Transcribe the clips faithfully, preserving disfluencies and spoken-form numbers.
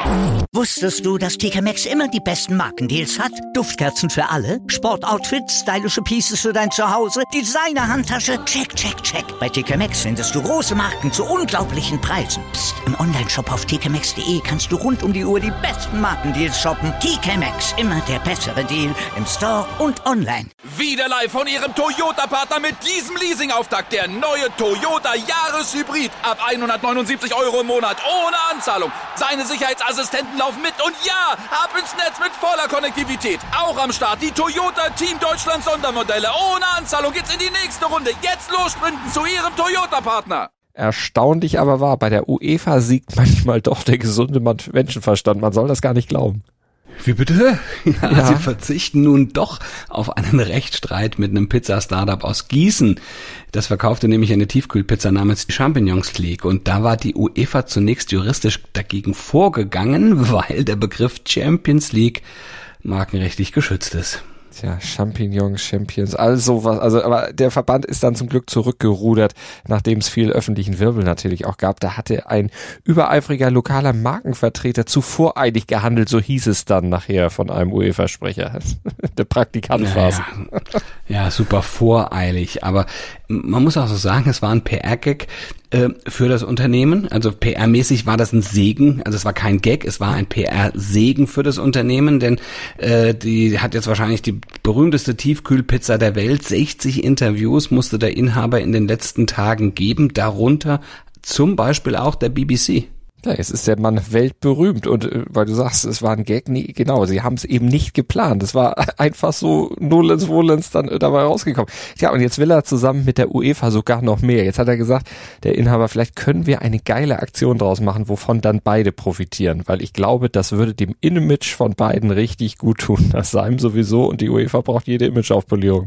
Wusstest du, dass T K Maxx immer die besten Markendeals hat? Duftkerzen für alle, Sportoutfits, stylische Pieces für dein Zuhause, Designer-Handtasche, check, check, check. Bei T K Maxx findest du große Marken zu unglaublichen Preisen. Psst. Im Onlineshop auf t k maxx punkt d e kannst du rund um die Uhr die besten Markendeals shoppen. T K Maxx, immer der bessere Deal im Store und online. Wieder live von Ihrem Toyota-Partner mit diesem Leasing-Auftakt. Der neue Toyota Jahreshybrid. Ab hundertneunundsiebzig Euro im Monat. Ohne Anzahlung. Seine Sicherheitsassistenten laufen mit. Und ja, ab ins Netz mit voller Konnektivität. Auch am Start die Toyota Team Deutschland Sondermodelle. Ohne Anzahlung geht's in die nächste Runde. Jetzt los sprinten zu Ihrem Toyota-Partner. Erstaunlich aber wahr, bei der UEFA siegt manchmal doch der gesunde Menschenverstand. Man soll das gar nicht glauben. Wie bitte? Ja, Ja. Sie verzichten nun doch auf einen Rechtsstreit mit einem Pizza-Startup aus Gießen. Das verkaufte nämlich eine Tiefkühlpizza namens Champignons League. Und da war die UEFA zunächst juristisch dagegen vorgegangen, weil der Begriff Champions League markenrechtlich geschützt ist. Tja, Champignons, Champions, also was, also, aber der Verband ist dann zum Glück zurückgerudert, nachdem es viel öffentlichen Wirbel natürlich auch gab. Da hatte ein übereifriger lokaler Markenvertreter zu voreilig gehandelt, so hieß es dann nachher von einem UEFA-Sprecher. Der Praktikant war es. Naja, ja, super voreilig. Aber man muss auch so sagen, es war ein P R-Gag äh, für das Unternehmen. Also P R-mäßig war das ein Segen. Also es war kein Gag, es war ein P R-Segen für das Unternehmen, denn äh, die hat jetzt wahrscheinlich die berühmteste Tiefkühlpizza der Welt. sechzig Interviews musste der Inhaber in den letzten Tagen geben, darunter zum Beispiel auch der B B C. Ja, jetzt ist der Mann weltberühmt und äh, weil du sagst, es war ein Gag, nee, genau, sie haben es eben nicht geplant. Es war einfach so nullens wohlens dann äh, dabei rausgekommen. Ja, und jetzt will er zusammen mit der UEFA sogar noch mehr. Jetzt hat er gesagt, der Inhaber, vielleicht können wir eine geile Aktion draus machen, wovon dann beide profitieren, weil ich glaube, das würde dem Image von beiden richtig gut tun. Das seinem sowieso und die UEFA braucht jede Imageaufpolierung.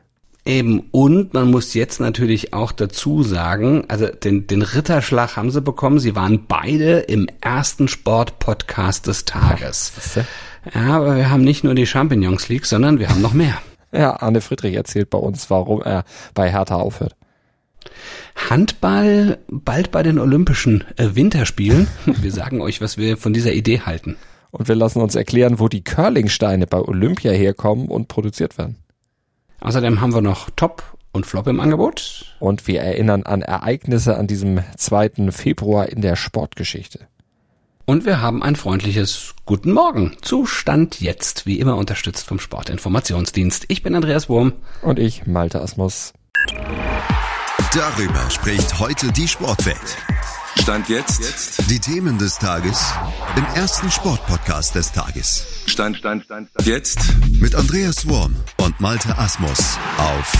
Eben, und man muss jetzt natürlich auch dazu sagen, also den, den Ritterschlag haben sie bekommen, sie waren beide im ersten Sport-Podcast des Tages. Ja, aber wir haben nicht nur die Champignons League, sondern wir haben noch mehr. Ja, Arne Friedrich erzählt bei uns, warum er bei Hertha aufhört. Handball bald bei den Olympischen äh, Winterspielen. Wir sagen euch, was wir von dieser Idee halten. Und wir lassen uns erklären, wo die Curlingsteine bei Olympia herkommen und produziert werden. Außerdem haben wir noch Top und Flop im Angebot. Und wir erinnern an Ereignisse an diesem zweiten Februar in der Sportgeschichte. Und wir haben ein freundliches Guten Morgen. Zustand jetzt, wie immer unterstützt vom Sportinformationsdienst. Ich bin Andreas Wurm. Und ich, Malte Asmus. Darüber spricht heute die Sportwelt. Stand jetzt. Die Themen des Tages im ersten Sportpodcast des Tages. Stand, Stand, Stand, Stand. Jetzt. Mit Andreas Wurm und Malte Asmus auf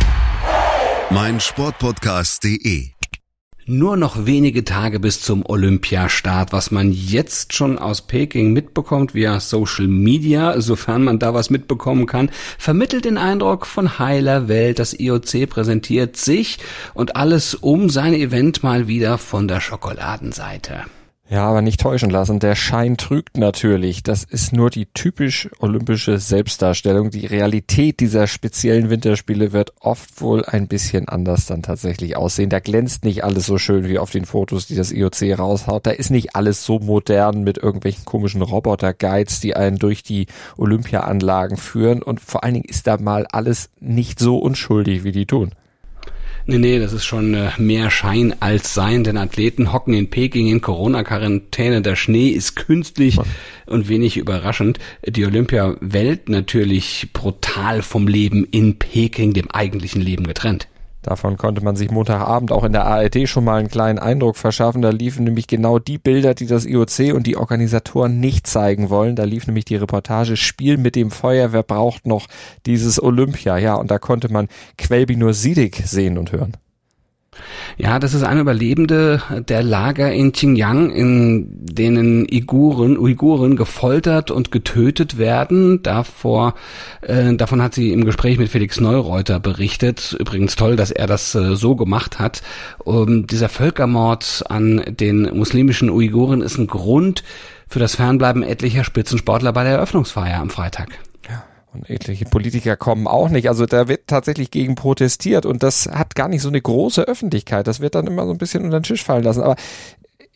meinsportpodcast punkt de. Nur noch wenige Tage bis zum Olympiastart. Was man jetzt schon aus Peking mitbekommt via Social Media, sofern man da was mitbekommen kann, vermittelt den Eindruck von heiler Welt. Das I O C präsentiert sich und alles um sein Event mal wieder von der Schokoladenseite. Ja, aber nicht täuschen lassen. Der Schein trügt natürlich. Das ist nur die typisch olympische Selbstdarstellung. Die Realität dieser speziellen Winterspiele wird oft wohl ein bisschen anders dann tatsächlich aussehen. Da glänzt nicht alles so schön wie auf den Fotos, die das I O C raushaut. Da ist nicht alles so modern mit irgendwelchen komischen Roboter-Guides, die einen durch die Olympiaanlagen führen. Und vor allen Dingen ist da mal alles nicht so unschuldig, wie die tun. Nee, nee, das ist schon äh, mehr Schein als Sein, denn Athleten hocken in Peking in Corona-Quarantäne, der Schnee ist künstlich und wenig überraschend. Die Olympia-Welt natürlich brutal vom Leben in Peking, dem eigentlichen Leben getrennt. Davon konnte man sich Montagabend auch in der A R D schon mal einen kleinen Eindruck verschaffen. Da liefen nämlich genau die Bilder, die das I O C und die Organisatoren nicht zeigen wollen. Da lief nämlich die Reportage Spiel mit dem Feuer, wer braucht noch dieses Olympia? Ja, und da konnte man Quelbinur Sidik sehen und hören. Ja, das ist ein Überlebende der Lager in Xinjiang, in denen Uiguren, Uiguren gefoltert und getötet werden. Davor, äh, davon hat sie im Gespräch mit Felix Neureuter berichtet. Übrigens toll, dass er das äh, so gemacht hat. Um, dieser Völkermord an den muslimischen Uiguren ist ein Grund für das Fernbleiben etlicher Spitzensportler bei der Eröffnungsfeier am Freitag. Und etliche Politiker kommen auch nicht. Also da wird tatsächlich gegen protestiert und das hat gar nicht so eine große Öffentlichkeit. Das wird dann immer so ein bisschen unter den Tisch fallen lassen. Aber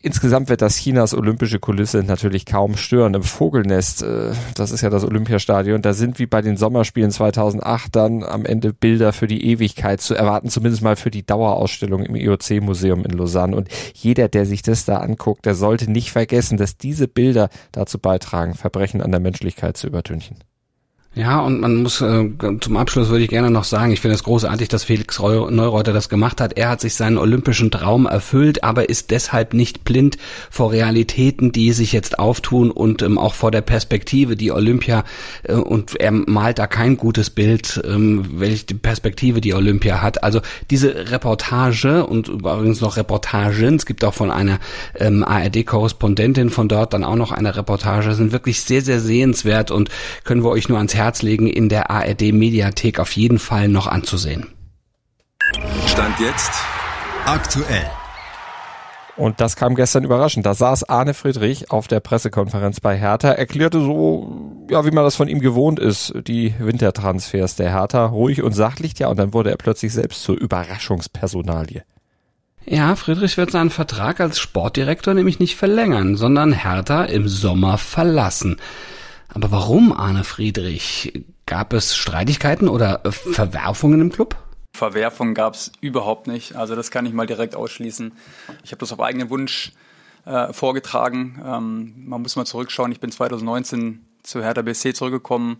insgesamt wird das Chinas olympische Kulisse natürlich kaum stören. Im Vogelnest, äh, das ist ja das Olympiastadion, da sind wie bei den Sommerspielen zweitausendacht dann am Ende Bilder für die Ewigkeit zu erwarten, zumindest mal für die Dauerausstellung im I O C-Museum in Lausanne. Und jeder, der sich das da anguckt, der sollte nicht vergessen, dass diese Bilder dazu beitragen, Verbrechen an der Menschlichkeit zu übertünchen. Ja, und man muss, äh, zum Abschluss würde ich gerne noch sagen, ich finde es großartig, dass Felix Neureuter das gemacht hat. Er hat sich seinen olympischen Traum erfüllt, aber ist deshalb nicht blind vor Realitäten, die sich jetzt auftun und ähm, auch vor der Perspektive, die Olympia, äh, und er malt da kein gutes Bild, ähm, welche Perspektive die Olympia hat. Also diese Reportage und übrigens noch Reportagen, es gibt auch von einer ähm, A R D-Korrespondentin von dort dann auch noch eine Reportage, sind wirklich sehr, sehr sehenswert und können wir euch nur ans Herz legen, in der A R D-Mediathek auf jeden Fall noch anzusehen. Stand jetzt aktuell. Und das kam gestern überraschend. Da saß Arne Friedrich auf der Pressekonferenz bei Hertha, erklärte so, ja, wie man das von ihm gewohnt ist, die Wintertransfers der Hertha, ruhig und sachlich, ja, und dann wurde er plötzlich selbst zur Überraschungspersonalie. Ja, Friedrich wird seinen Vertrag als Sportdirektor nämlich nicht verlängern, sondern Hertha im Sommer verlassen. Aber warum, Arne Friedrich? Gab es Streitigkeiten oder Verwerfungen im Club? Verwerfungen gab es überhaupt nicht. Also das kann ich mal direkt ausschließen. Ich habe das auf eigenen Wunsch äh, vorgetragen. Ähm, man muss mal zurückschauen. Ich bin zweitausendneunzehn zu Hertha B S C zurückgekommen,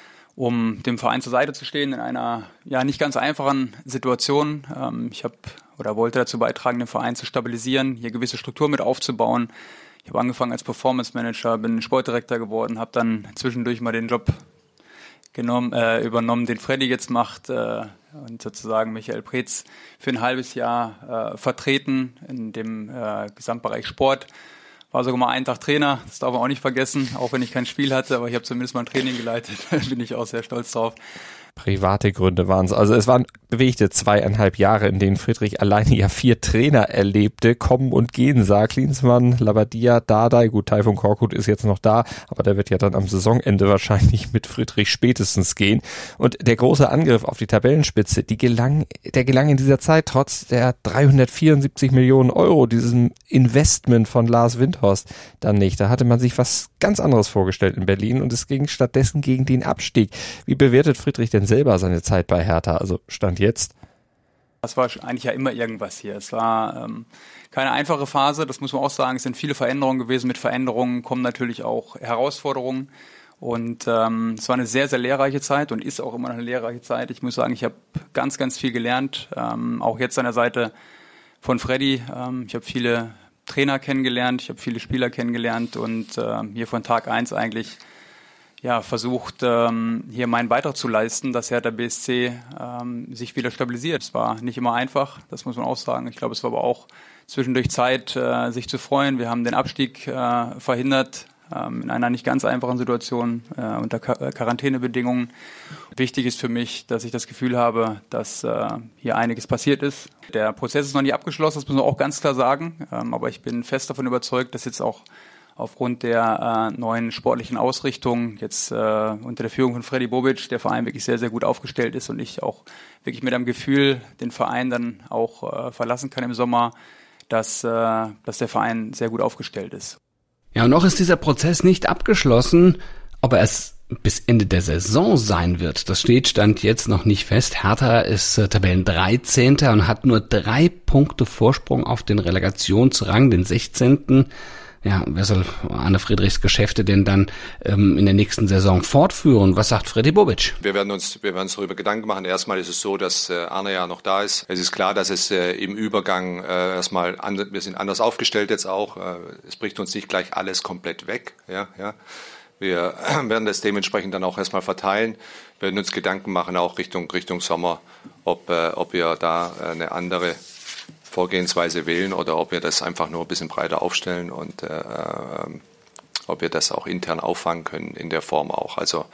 um dem Verein zur Seite zu stehen in einer ja nicht ganz einfachen Situation. Ähm, ich habe oder wollte dazu beitragen, den Verein zu stabilisieren, hier gewisse Strukturen mit aufzubauen. Ich habe angefangen als Performance Manager, bin Sportdirektor geworden, habe dann zwischendurch mal den Job genommen, äh, übernommen, den Freddy jetzt macht äh, und sozusagen Michael Preetz für ein halbes Jahr äh, vertreten in dem äh, Gesamtbereich Sport. War sogar mal einen Tag Trainer, das darf man auch nicht vergessen, auch wenn ich kein Spiel hatte, aber ich habe zumindest mal ein Training geleitet, bin ich auch sehr stolz drauf. Private Gründe waren es. Also es waren bewegte zweieinhalb Jahre, in denen Friedrich alleine ja vier Trainer erlebte, kommen und gehen sah. Klinsmann, Labadia, Dardai, gut, Taifun Korkut ist jetzt noch da, aber der wird ja dann am Saisonende wahrscheinlich mit Friedrich spätestens gehen. Und der große Angriff auf die Tabellenspitze, die gelang, der gelang in dieser Zeit trotz der dreihundertvierundsiebzig Millionen Euro, diesem Investment von Lars Windhorst, dann nicht. Da hatte man sich was ganz anderes vorgestellt in Berlin und es ging stattdessen gegen den Abstieg. Wie bewertet Friedrich denn selber seine Zeit bei Hertha, also Stand jetzt? Das war eigentlich ja immer irgendwas hier. Es war ähm, keine einfache Phase, das muss man auch sagen. Es sind viele Veränderungen gewesen. Mit Veränderungen kommen natürlich auch Herausforderungen. Und ähm, es war eine sehr, sehr lehrreiche Zeit und ist auch immer noch eine lehrreiche Zeit. Ich muss sagen, ich habe ganz, ganz viel gelernt. Ähm, auch jetzt an der Seite von Freddy. Ähm, ich habe viele Trainer kennengelernt, ich habe viele Spieler kennengelernt und äh, hier von Tag eins eigentlich ja, versucht, ähm, hier meinen Beitrag zu leisten, dass Hertha B S C ähm, sich wieder stabilisiert. Es war nicht immer einfach, das muss man auch sagen. Ich glaube, es war aber auch zwischendurch Zeit, äh, sich zu freuen. Wir haben den Abstieg äh, verhindert, ähm, in einer nicht ganz einfachen Situation, äh, unter Quar- Quarantänebedingungen. Wichtig ist für mich, dass ich das Gefühl habe, dass äh, hier einiges passiert ist. Der Prozess ist noch nicht abgeschlossen, das muss man auch ganz klar sagen. Ähm, aber ich bin fest davon überzeugt, dass jetzt auch aufgrund der äh, neuen sportlichen Ausrichtung, jetzt äh, unter der Führung von Freddy Bobic, der Verein wirklich sehr, sehr gut aufgestellt ist und ich auch wirklich mit einem Gefühl den Verein dann auch äh, verlassen kann im Sommer, dass, äh, dass der Verein sehr gut aufgestellt ist. Ja, und noch ist dieser Prozess nicht abgeschlossen, ob er es bis Ende der Saison sein wird. Das steht Stand jetzt noch nicht fest. Hertha ist äh, Tabellendreizehnter und hat nur drei Punkte Vorsprung auf den Relegationsrang, den sechzehnten Ja, wer soll Arne Friedrichs Geschäfte denn dann ähm, in der nächsten Saison fortführen? Was sagt Freddy Bobic? Wir werden uns, wir werden uns darüber Gedanken machen. Erstmal ist es so, dass äh, Arne ja noch da ist. Es ist klar, dass es äh, im Übergang äh, erstmal, an, wir sind anders aufgestellt jetzt auch. Äh, es bricht uns nicht gleich alles komplett weg. Ja, ja. Wir werden das dementsprechend dann auch erstmal verteilen. Wir werden uns Gedanken machen, auch Richtung, Richtung Sommer, ob, äh, ob wir da äh, eine andere Vorgehensweise wählen oder ob wir das einfach nur ein bisschen breiter aufstellen und äh, äh, ob wir das auch intern auffangen können in der Form auch. Also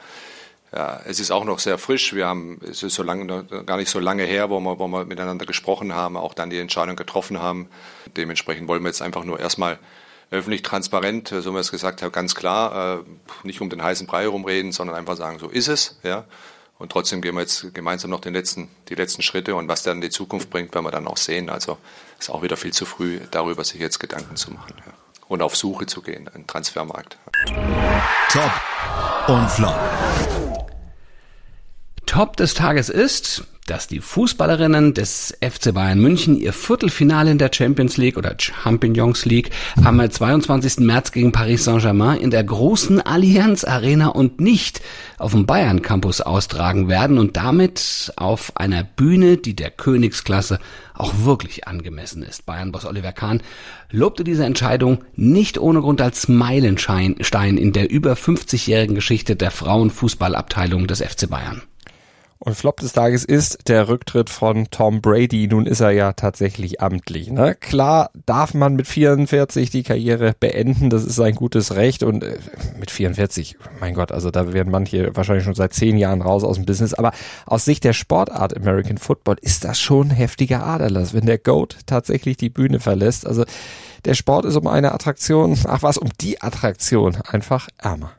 ja, es ist auch noch sehr frisch. Wir haben, es ist so lange, gar nicht so lange her, wo wir, wo wir miteinander gesprochen haben, auch dann die Entscheidung getroffen haben. Dementsprechend wollen wir jetzt einfach nur erstmal öffentlich transparent, so wie wir es gesagt haben, ganz klar, äh, nicht um den heißen Brei herumreden, sondern einfach sagen, so ist es, ja. Und trotzdem gehen wir jetzt gemeinsam noch den letzten, die letzten Schritte und was dann die Zukunft bringt, werden wir dann auch sehen. Also ist auch wieder viel zu früh, darüber sich jetzt Gedanken zu machen, ja. Und auf Suche zu gehen, einen Transfermarkt. Top und Flop. Top des Tages ist, dass die Fußballerinnen des F C Bayern München ihr Viertelfinale in der Champions League oder Champions League am zweiundzwanzigsten März gegen Paris Saint-Germain in der großen Allianz Arena und nicht auf dem Bayern Campus austragen werden und damit auf einer Bühne, die der Königsklasse auch wirklich angemessen ist. Bayern-Boss Oliver Kahn lobte diese Entscheidung nicht ohne Grund als Meilenstein in der über fünfzigjährigen Geschichte der Frauenfußballabteilung des F C Bayern. Und Flop des Tages ist der Rücktritt von Tom Brady. Nun ist er ja tatsächlich amtlich, ne? Klar darf man mit vierundvierzig die Karriere beenden, das ist ein gutes Recht und äh, mit vierundvierzig, mein Gott, also da werden manche wahrscheinlich schon seit zehn Jahren raus aus dem Business, aber aus Sicht der Sportart American Football ist das schon ein heftiger Aderlass, wenn der GOAT tatsächlich die Bühne verlässt. Also der Sport ist um eine Attraktion, ach was, um die Attraktion einfach ärmer.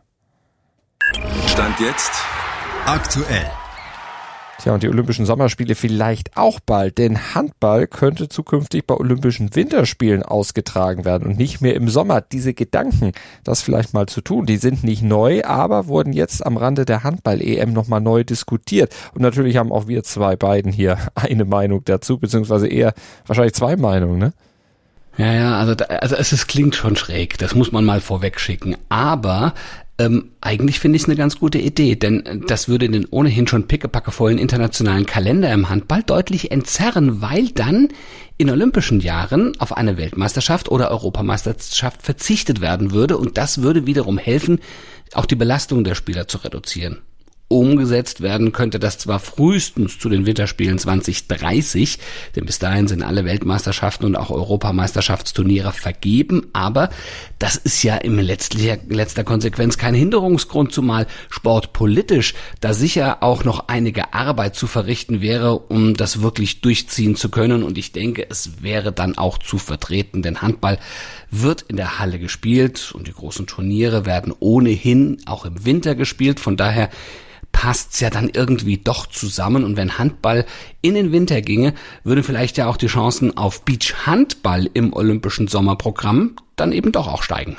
Stand jetzt Aktuell. Tja, und die Olympischen Sommerspiele vielleicht auch bald, denn Handball könnte zukünftig bei Olympischen Winterspielen ausgetragen werden und nicht mehr im Sommer. Diese Gedanken, das vielleicht mal zu tun, die sind nicht neu, aber wurden jetzt am Rande der Handball-E M nochmal neu diskutiert. Und natürlich haben auch wir zwei beiden hier eine Meinung dazu, beziehungsweise eher wahrscheinlich zwei Meinungen, ne? Ja, ja, also, da, also es, es klingt schon schräg, das muss man mal vorweg schicken, aber ähm, eigentlich finde ich es eine ganz gute Idee, denn das würde den ohnehin schon pickepackevollen internationalen Kalender im Handball deutlich entzerren, weil dann in olympischen Jahren auf eine Weltmeisterschaft oder Europameisterschaft verzichtet werden würde und das würde wiederum helfen, auch die Belastung der Spieler zu reduzieren. Umgesetzt werden könnte das zwar frühestens zu den Winterspielen zwanzig dreißig, denn bis dahin sind alle Weltmeisterschaften und auch Europameisterschaftsturniere vergeben, aber das ist ja in letztlicher, letzter Konsequenz kein Hinderungsgrund, zumal sportpolitisch da sicher auch noch einige Arbeit zu verrichten wäre, um das wirklich durchziehen zu können und ich denke, es wäre dann auch zu vertreten, denn Handball wird in der Halle gespielt und die großen Turniere werden ohnehin auch im Winter gespielt, von daher passt's ja dann irgendwie doch zusammen und wenn Handball in den Winter ginge, würden vielleicht ja auch die Chancen auf Beachhandball im olympischen Sommerprogramm dann eben doch auch steigen.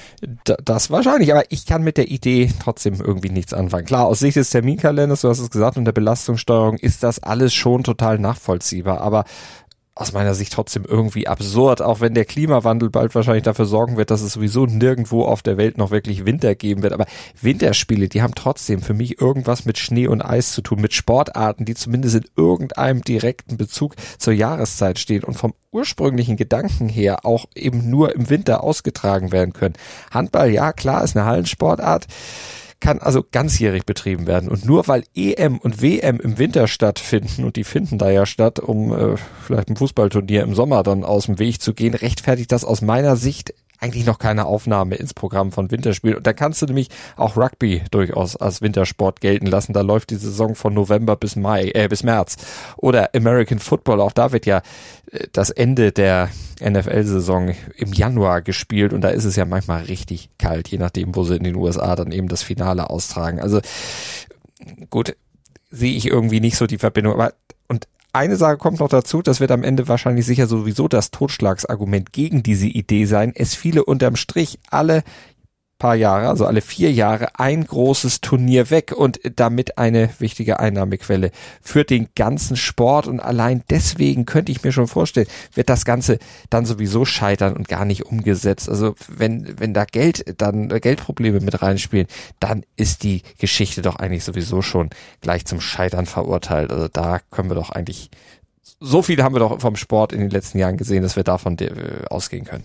Das wahrscheinlich, aber ich kann mit der Idee trotzdem irgendwie nichts anfangen. Klar, aus Sicht des Terminkalenders, du hast es gesagt, und der Belastungssteuerung ist das alles schon total nachvollziehbar, aber aus meiner Sicht trotzdem irgendwie absurd, auch wenn der Klimawandel bald wahrscheinlich dafür sorgen wird, dass es sowieso nirgendwo auf der Welt noch wirklich Winter geben wird. Aber Winterspiele, die haben trotzdem für mich irgendwas mit Schnee und Eis zu tun, mit Sportarten, die zumindest in irgendeinem direkten Bezug zur Jahreszeit stehen und vom ursprünglichen Gedanken her auch eben nur im Winter ausgetragen werden können. Handball, ja klar, ist eine Hallensportart, kann also ganzjährig betrieben werden. Und nur weil E M und W M im Winter stattfinden, und die finden da ja statt, um äh, vielleicht ein Fußballturnier im Sommer dann aus dem Weg zu gehen, rechtfertigt das aus meiner Sicht eigentlich noch keine Aufnahme ins Programm von Winterspielen. Und da kannst du nämlich auch Rugby durchaus als Wintersport gelten lassen. Da läuft die Saison von November bis Mai, äh, bis März. Oder American Football, auch da wird ja äh, das Ende der N F L-Saison im Januar gespielt und da ist es ja manchmal richtig kalt, je nachdem, wo sie in den U S A dann eben das Finale austragen. Also gut, sehe ich irgendwie nicht so die Verbindung. Aber und eine Sache kommt noch dazu, das wird am Ende wahrscheinlich sicher sowieso das Totschlagsargument gegen diese Idee sein. Es fiele unterm Strich alle paar Jahre, also alle vier Jahre, ein großes Turnier weg und damit eine wichtige Einnahmequelle für den ganzen Sport. Und allein deswegen könnte ich mir schon vorstellen, wird das Ganze dann sowieso scheitern und gar nicht umgesetzt. Also wenn wenn da Geld, dann Geldprobleme mit reinspielen, dann ist die Geschichte doch eigentlich sowieso schon gleich zum Scheitern verurteilt. Also da können wir doch eigentlich, so viel haben wir doch vom Sport in den letzten Jahren gesehen, dass wir davon ausgehen können.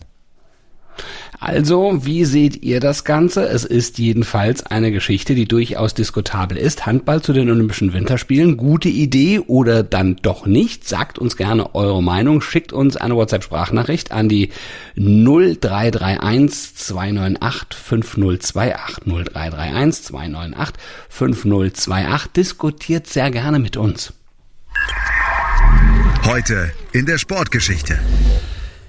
Also, wie seht ihr das Ganze? Es ist jedenfalls eine Geschichte, die durchaus diskutabel ist. Handball zu den Olympischen Winterspielen, gute Idee oder dann doch nicht? Sagt uns gerne eure Meinung, schickt uns eine WhatsApp-Sprachnachricht an die null drei drei eins zwei neun acht fünf null zwei acht null drei drei eins zwei neun acht fünf null zwei acht. Diskutiert sehr gerne mit uns. Heute in der Sportgeschichte.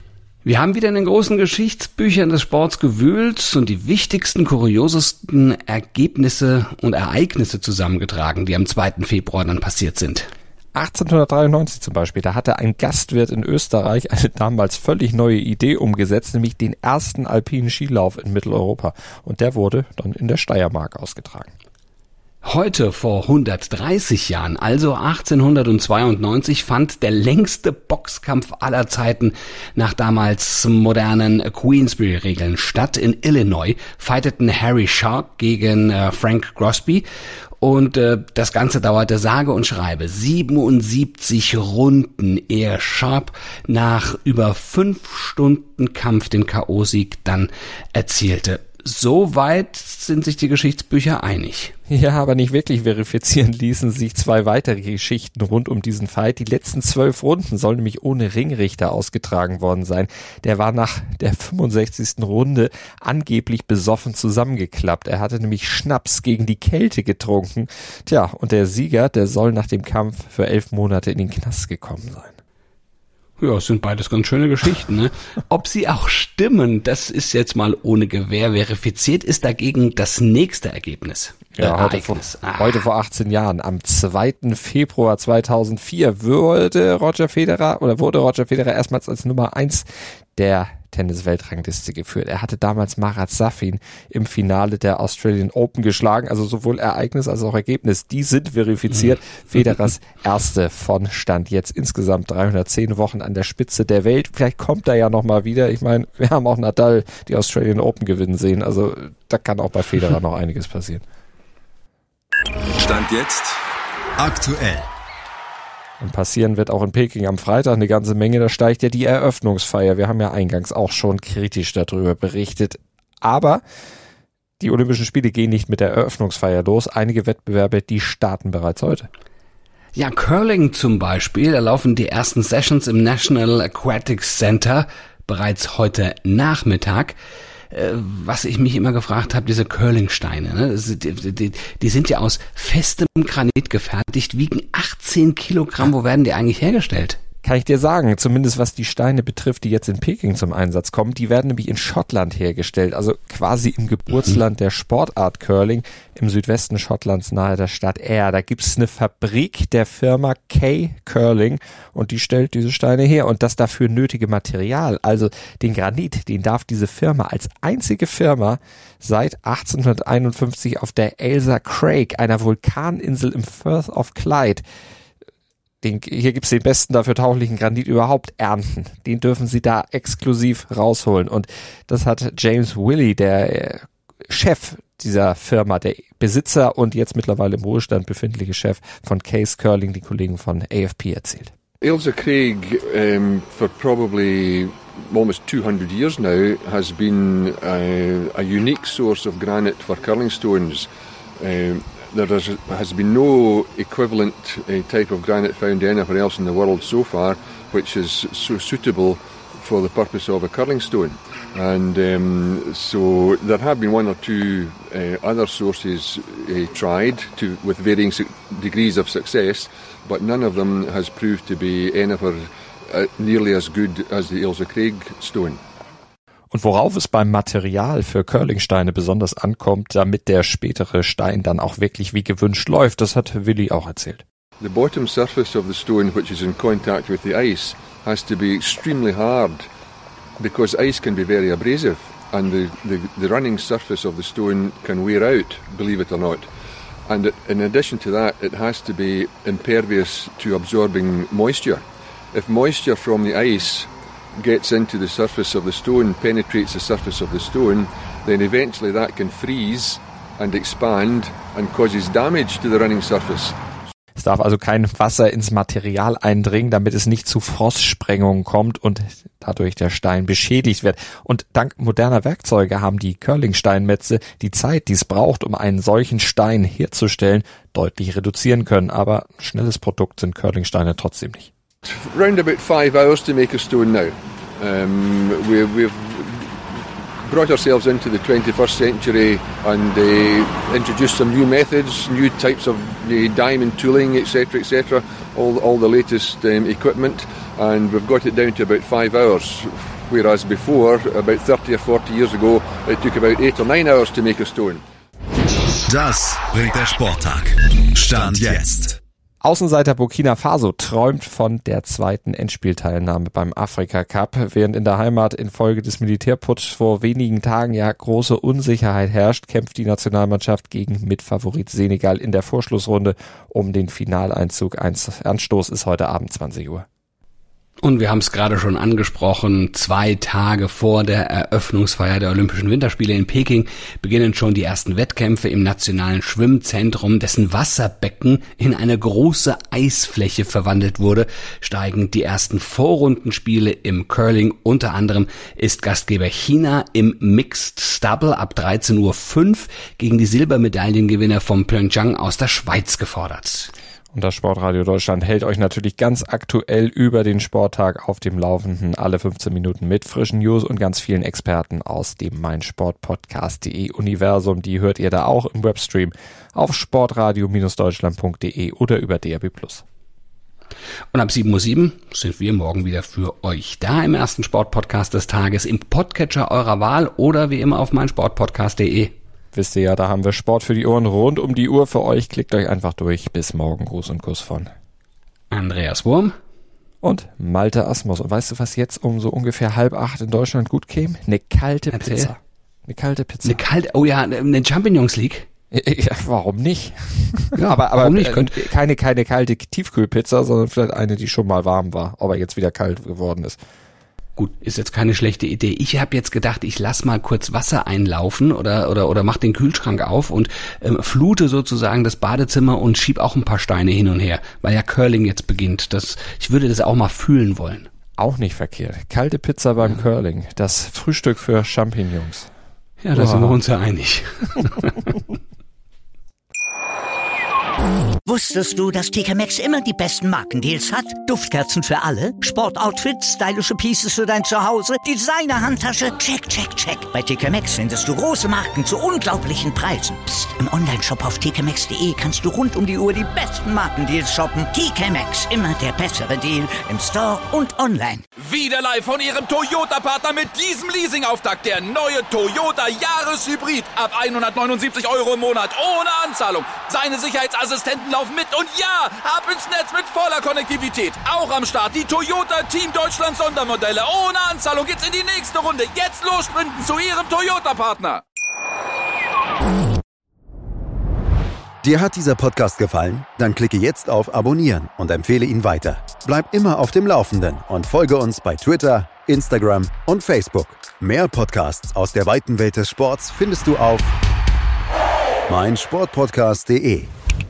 Wir haben wieder in den großen Geschichtsbüchern des Sports gewühlt und die wichtigsten, kuriosesten Ergebnisse und Ereignisse zusammengetragen, die am zweiten Februar dann passiert sind. achtzehnhundertdreiundneunzig zum Beispiel, da hatte ein Gastwirt in Österreich eine damals völlig neue Idee umgesetzt, nämlich den ersten alpinen Skilauf in Mitteleuropa. Und der wurde dann in der Steiermark ausgetragen. Heute vor hundertdreißig Jahren, also achtzehnhundertzweiundneunzig, fand der längste Boxkampf aller Zeiten nach damals modernen Queensberry-Regeln statt. In Illinois fighteten Harry Sharp gegen äh, Frank Crosby und äh, das Ganze dauerte sage und schreibe siebenundsiebzig Runden, ehe Sharp nach über fünf Stunden Kampf den K O-Sieg dann erzielte. Soweit sind sich die Geschichtsbücher einig. Ja, aber nicht wirklich verifizieren ließen sich zwei weitere Geschichten rund um diesen Fight. Die letzten zwölf Runden sollen nämlich ohne Ringrichter ausgetragen worden sein. Der war nach der fünfundsechzigsten Runde angeblich besoffen zusammengeklappt. Er hatte nämlich Schnaps gegen die Kälte getrunken. Tja, und der Sieger, der soll nach dem Kampf für elf Monate in den Knast gekommen sein. Ja, es sind beides ganz schöne Geschichten, ne? Ob sie auch stimmen, das ist jetzt mal ohne Gewähr. Verifiziert ist dagegen das nächste Ergebnis. Ja, heute vor, heute vor achtzehn Jahren, am zweiten Februar zweitausendvier, wurde Roger Federer oder wurde Roger Federer erstmals als Nummer eins der Tennis-Weltrangliste geführt. Er hatte damals Marat Safin im Finale der Australian Open geschlagen, also sowohl Ereignis als auch Ergebnis, die sind verifiziert. Federers erste von Stand jetzt insgesamt dreihundertzehn Wochen an der Spitze der Welt. Vielleicht kommt er ja nochmal wieder. Ich meine, wir haben auch Nadal die Australian Open gewinnen sehen, also da kann auch bei Federer noch einiges passieren. Stand jetzt aktuell. Und passieren wird auch in Peking am Freitag eine ganze Menge. Da steigt ja die Eröffnungsfeier. Wir haben ja eingangs auch schon kritisch darüber berichtet. Aber die Olympischen Spiele gehen nicht mit der Eröffnungsfeier los. Einige Wettbewerbe, die starten bereits heute. Ja, Curling zum Beispiel. Da laufen die ersten Sessions im National Aquatics Center bereits heute Nachmittag. Was ich mich immer gefragt habe, diese Curlingsteine, ne? die, die, die sind ja aus festem Granit gefertigt, wiegen achtzehn Kilogramm. Wo werden die eigentlich hergestellt? Kann ich dir sagen, zumindest was die Steine betrifft, die jetzt in Peking zum Einsatz kommen, die werden nämlich in Schottland hergestellt, also quasi im Geburtsland der Sportart Curling, im Südwesten Schottlands nahe der Stadt Ayr. Da gibt's eine Fabrik der Firma Kay Curling und die stellt diese Steine her und das dafür nötige Material, also den Granit, den darf diese Firma als einzige Firma seit achtzehnhunderteinundfünfzig auf der Ailsa Craig, einer Vulkaninsel im Firth of Clyde, Den, hier gibt's den besten dafür tauchlichen Granit überhaupt ernten. Den dürfen sie da exklusiv rausholen. Und das hat James Willey, der Chef dieser Firma, der Besitzer und jetzt mittlerweile im Ruhestand befindliche Chef von Case Curling, die Kollegen von A F P erzählt. Ailsa Craig, um, for probably almost two hundred years now, has been a, a unique source of granite for curling stones. Um, There has, has been no equivalent uh, type of granite found anywhere else in the world so far, which is so suitable for the purpose of a curling stone. And um, so there have been one or two uh, other sources uh, tried to, with varying su- degrees of success, but none of them has proved to be anywhere uh, nearly as good as the Ailsa Craig stone. Und worauf es beim Material für Curlingsteine besonders ankommt, damit der spätere Stein dann auch wirklich wie gewünscht läuft, das hat Willi auch erzählt. The bottom surface of the stone, which is in contact with the ice, has to be extremely hard because ice can be very abrasive and the, the, the running surface of the stone can wear out, believe it or not. And it, in addition to that, it has to be impervious to absorbing moisture. If moisture from the ice gets into the surface of the stone, penetrates the surface of the stone, then eventually that can freeze and expand and causes damage to the running surface. Es darf also kein Wasser ins Material eindringen, damit es nicht zu Frostsprengungen kommt und dadurch der Stein beschädigt wird. Und dank moderner Werkzeuge haben die Curling-Steinmetze die Zeit, die es braucht, um einen solchen Stein herzustellen, deutlich reduzieren können. Aber ein schnelles Produkt sind Curlingsteine trotzdem nicht. Round about five hours to make a stone now. Um, we, we've brought ourselves into the twenty-first century and uh, introduced some new methods, new types of uh, diamond tooling, et cetera, et cetera. All, all the latest um, equipment, and we've got it down to about five hours whereas before, about thirty or forty years ago, it took about eight or nine hours to make a stone. Das bringt der Sporttag. Stand jetzt. Außenseiter Burkina Faso träumt von der zweiten Endspielteilnahme beim Afrika Cup, während in der Heimat infolge des Militärputsches vor wenigen Tagen ja große Unsicherheit herrscht, kämpft die Nationalmannschaft gegen Mitfavorit Senegal in der Vorschlussrunde um den Finaleinzug. Anstoß ist heute Abend zwanzig Uhr. Und wir haben es gerade schon angesprochen, zwei Tage vor der Eröffnungsfeier der Olympischen Winterspiele in Peking beginnen schon die ersten Wettkämpfe im Nationalen Schwimmzentrum, dessen Wasserbecken in eine große Eisfläche verwandelt wurde. Steigen die ersten Vorrundenspiele im Curling. Unter anderem ist Gastgeber China im Mixed Double ab dreizehn Uhr fünf gegen die Silbermedaillengewinner vom Pyeongchang aus der Schweiz gefordert. Und das Sportradio Deutschland hält euch natürlich ganz aktuell über den Sporttag auf dem Laufenden, alle fünfzehn Minuten mit frischen News und ganz vielen Experten aus dem meinsportpodcast punkt de Universum. Die hört ihr da auch im Webstream auf sportradio Deutschland punkt de oder über D A B plus. Und ab sieben Uhr sieben sind wir morgen wieder für euch da im ersten Sportpodcast des Tages, im Podcatcher eurer Wahl oder wie immer auf meinsportpodcast punkt de. Wisst ihr ja, da haben wir Sport für die Ohren rund um die Uhr für euch. Klickt euch einfach durch. Bis morgen. Gruß und Kuss von Andreas Wurm und Malte Asmus. Und weißt du, was jetzt um so ungefähr halb acht in Deutschland gut käme? Eine kalte Erzähl. Pizza. Eine kalte Pizza. Eine kalte, oh ja, eine Champignons League. Ja, warum nicht? Ja, aber aber warum nicht? Äh, keine, keine kalte Tiefkühlpizza, sondern vielleicht eine, die schon mal warm war, aber jetzt wieder kalt geworden ist. Gut, ist jetzt keine schlechte Idee. Ich habe jetzt gedacht, ich lass mal kurz Wasser einlaufen oder oder oder mach den Kühlschrank auf und ähm, flute sozusagen das Badezimmer und schieb auch ein paar Steine hin und her, weil ja Curling jetzt beginnt. Das, ich würde das auch mal fühlen wollen. Auch nicht verkehrt. Kalte Pizza beim Curling. Das Frühstück für Champignons. Ja, da Wow. sind wir uns ja einig. Wusstest du, dass T K Maxx immer die besten Markendeals hat? Duftkerzen für alle, Sportoutfits, stylische Pieces für dein Zuhause, Designer-Handtasche, check, check, check. Bei T K Maxx findest du große Marken zu unglaublichen Preisen. Psst. Im Onlineshop auf t k maxx punkt de kannst du rund um die Uhr die besten Markendeals shoppen. T K Maxx, immer der bessere Deal im Store und online. Wieder live von ihrem Toyota-Partner mit diesem Leasing-Auftakt. Der neue Toyota Jahreshybrid. Ab hundertneunundsiebzig Euro im Monat ohne Anzahlung. Seine Sicherheitsassistenten laufen mit und ja, ab ins Netz mit voller Konnektivität. Auch am Start die Toyota Team Deutschland Sondermodelle. Ohne Anzahlung geht's in die nächste Runde. Jetzt los sprinten zu ihrem Toyota-Partner. Dir hat dieser Podcast gefallen? Dann klicke jetzt auf Abonnieren und empfehle ihn weiter. Bleib immer auf dem Laufenden und folge uns bei Twitter, Instagram und Facebook. Mehr Podcasts aus der weiten Welt des Sports findest du auf meinsportpodcast punkt de.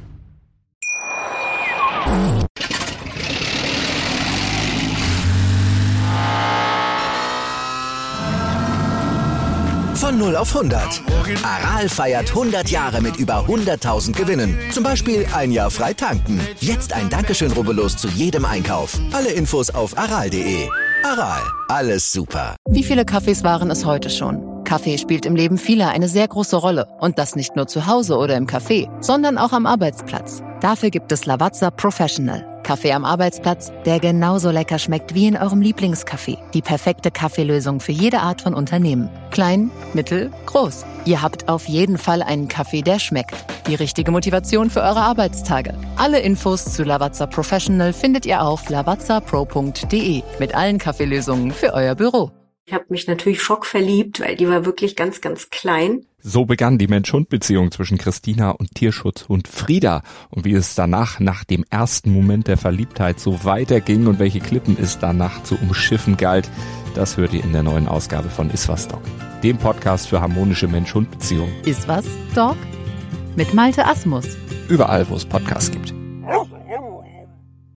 Von null auf hundert. Aral feiert hundert Jahre mit über hunderttausend Gewinnen. Zum Beispiel ein Jahr frei tanken. Jetzt ein Dankeschön, rubbellos zu jedem Einkauf. Alle Infos auf aral punkt de. Aral, alles super. Wie viele Kaffees waren es heute schon? Kaffee spielt im Leben vieler eine sehr große Rolle. Und das nicht nur zu Hause oder im Café, sondern auch am Arbeitsplatz. Dafür gibt es Lavazza Professional. Kaffee am Arbeitsplatz, der genauso lecker schmeckt wie in eurem Lieblingscafé. Die perfekte Kaffeelösung für jede Art von Unternehmen. Klein, mittel, groß. Ihr habt auf jeden Fall einen Kaffee, der schmeckt. Die richtige Motivation für eure Arbeitstage. Alle Infos zu Lavazza Professional findet ihr auf lavazza pro punkt de mit allen Kaffeelösungen für euer Büro. Ich habe mich natürlich schockverliebt, weil die war wirklich ganz, ganz klein. So begann die Mensch-Hund-Beziehung zwischen Christina und Tierschutzhund Frieda. Und wie es danach, nach dem ersten Moment der Verliebtheit, so weiterging und welche Klippen es danach zu umschiffen galt, das hört ihr in der neuen Ausgabe von Iswas Dog, dem Podcast für harmonische Mensch-Hund-Beziehungen. Iswas Dog? Mit Malte Asmus. Überall, wo es Podcasts gibt.